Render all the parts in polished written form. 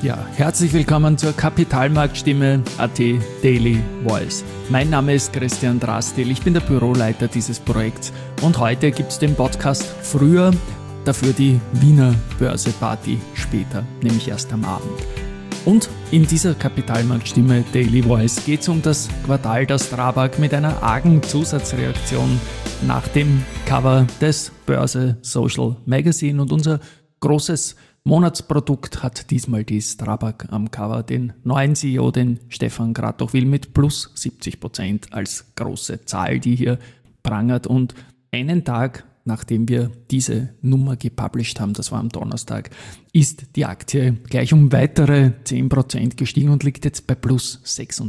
Ja, herzlich willkommen zur Kapitalmarktstimme AT Daily Voice. Mein Name ist Christian Drastil, ich bin der Büroleiter dieses Projekts und heute gibt es den Podcast früher, dafür die Wiener Börse-Party später, nämlich erst am Abend. Und in dieser Kapitalmarktstimme Daily Voice geht es um das Quartal der Strabag mit einer argen Zusatzreaktion nach dem Cover des Börse Social Magazine, und unser großes Monatsprodukt hat diesmal die Strabag am Cover, den neuen CEO, den Stefan Kratochwil, mit plus 70% als große Zahl, die hier prangert. Und einen Tag nachdem wir diese Nummer gepublished haben, das war am Donnerstag, ist die Aktie gleich um weitere 10% gestiegen und liegt jetzt bei plus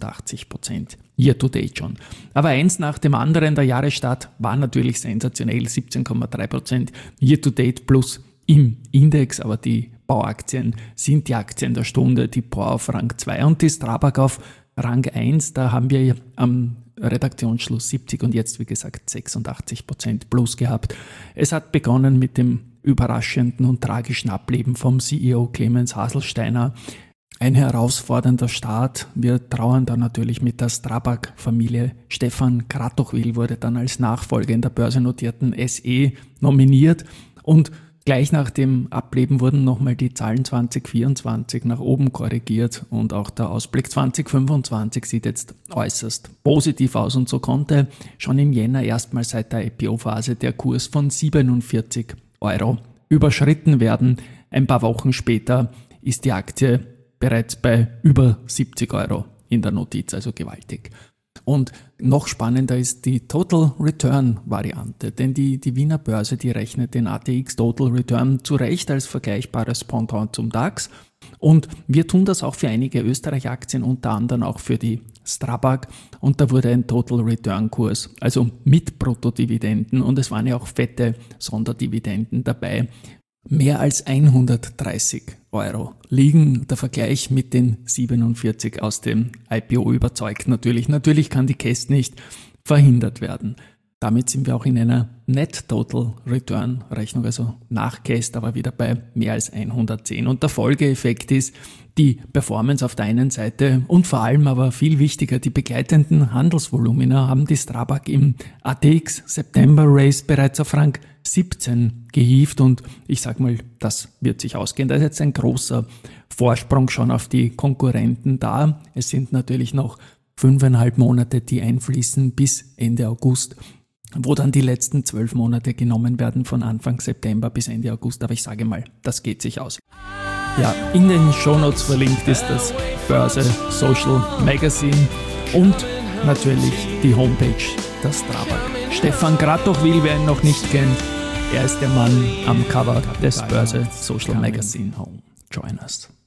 86%. Year to date schon. Aber eins nach dem anderen, der Jahresstart war natürlich sensationell, 17,3%, Year to date plus im Index, aber die Bauaktien sind die Aktien der Stunde, die POR auf Rang 2 und die Strabag auf Rang 1, da haben wir am Redaktionsschluss 70 und jetzt, wie gesagt, 86% plus gehabt. Es hat begonnen mit dem überraschenden und tragischen Ableben vom CEO Clemens Haselsteiner. Ein herausfordernder Start. Wir trauern da natürlich mit der Strabag-Familie. Stefan Kratochwil wurde dann als Nachfolger in der börsennotierten SE nominiert und gleich nach dem Ableben wurden nochmal die Zahlen 2024 nach oben korrigiert und auch der Ausblick 2025 sieht jetzt äußerst positiv aus, und so konnte schon im Jänner erstmal seit der IPO-Phase der Kurs von 47 € überschritten werden. Ein paar Wochen später ist die Aktie bereits bei über 70 € in der Notiz, also gewaltig. Und noch spannender ist die Total Return Variante, denn die Wiener Börse, die rechnet den ATX Total Return zu Recht als vergleichbares Pendant zum DAX, und wir tun das auch für einige Österreich-Aktien, unter anderem auch für die Strabag, und da wurde ein Total Return Kurs, also mit Bruttodividenden, und es waren ja auch fette Sonderdividenden dabei, mehr als 130 € liegen. Der Vergleich mit den 47 aus dem IPO überzeugt natürlich. Natürlich kann die Case nicht verhindert werden. Damit sind wir auch in einer Net Total Return Rechnung, also nach Case, aber wieder bei mehr als 110. Und der Folgeeffekt ist die Performance auf der einen Seite und vor allem aber viel wichtiger, die begleitenden Handelsvolumina haben die Strabag im ATX September Race bereits auf Rang 17 gehievt, und ich sag mal, das wird sich ausgehen. Da ist jetzt ein großer Vorsprung schon auf die Konkurrenten da. Es sind natürlich noch 5,5 Monate, die einfließen bis Ende August, wo dann die letzten 12 Monate genommen werden von Anfang September bis Ende August. Aber ich sage mal, das geht sich aus. Ja, in den Shownotes verlinkt ist das Börse Social Magazine und natürlich die Homepage der Strabag. Stefan Kratochwil, wer ihn noch nicht kennt, er ist der Mann am Cover des Börse Social Magazine. Join us.